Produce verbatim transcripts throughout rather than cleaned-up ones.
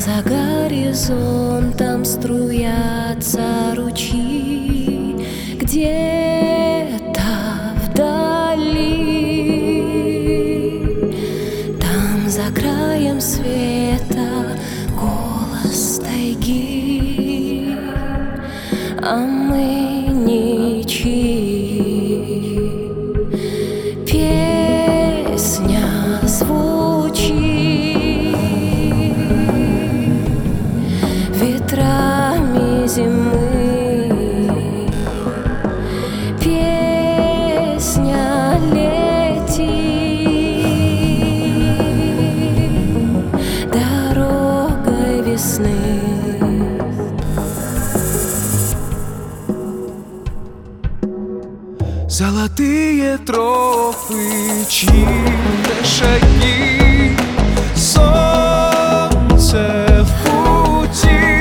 За горизонтом струятся ручьи, где-то вдали. Там за краем света голос тайги, а мы ничьи. Песня звучит ветрами зимы, песня летит дорогой весны. Золотые тропы, чьи-то шаги, солнце в пути.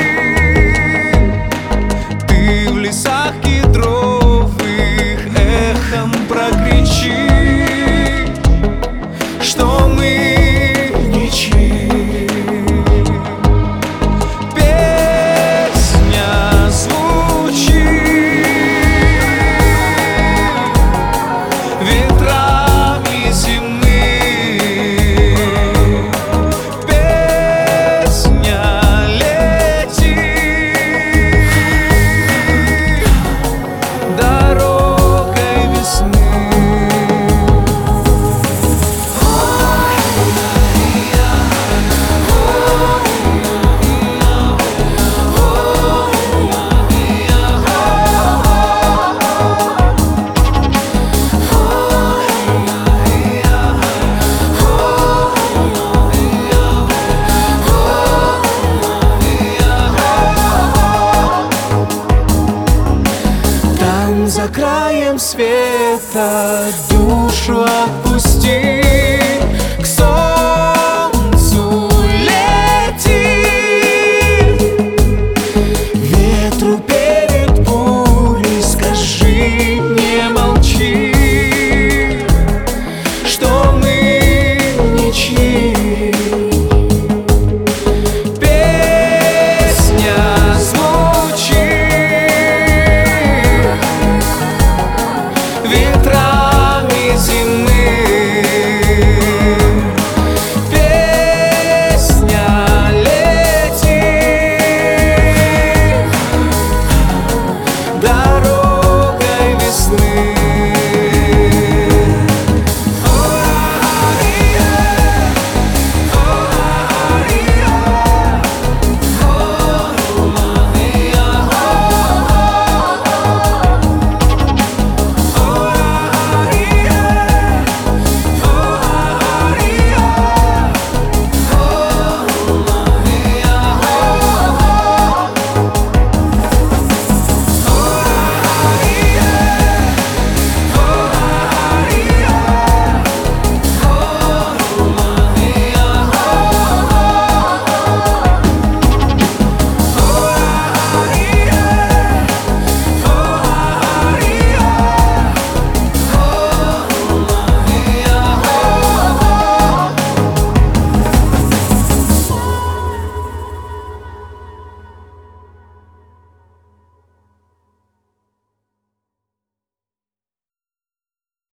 Ты в лесах кедровых эхом прокричи, что мы ничьи. Песня звучит ветрами зимы, песня летит дорогой весны. За краем света душу отпусти.